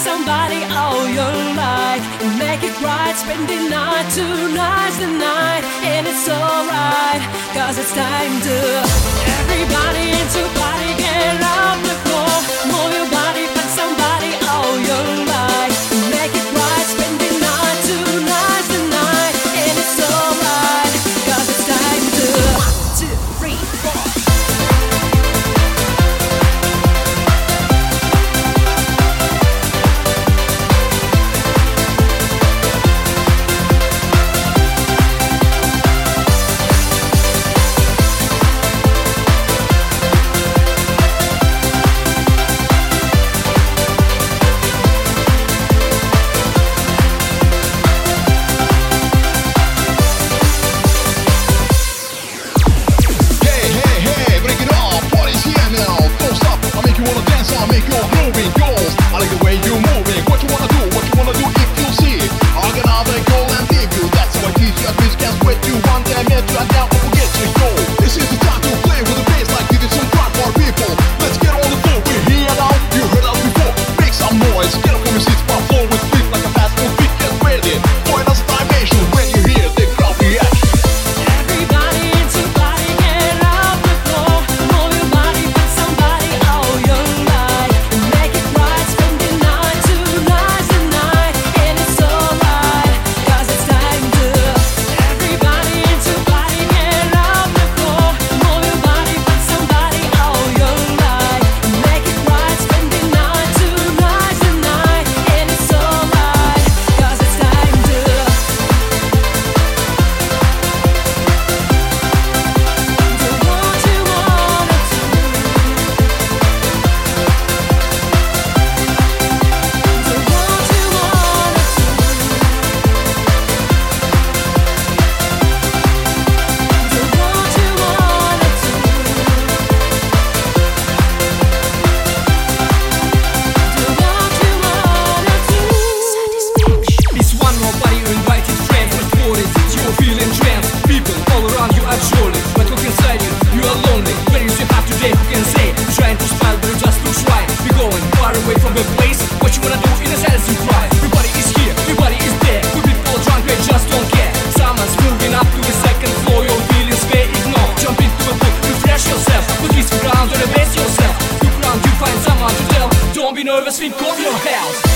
somebody all your life. Make it right, spend the night, tonight's the night. And it's alright, cause it's time to everybody into party, get off the floor. Move your body, find somebody all your life. Make it right, spend the night, tonight's the night. And it's alright, cause it's time to 1, 2, 3, 4. Nervous, think of your health.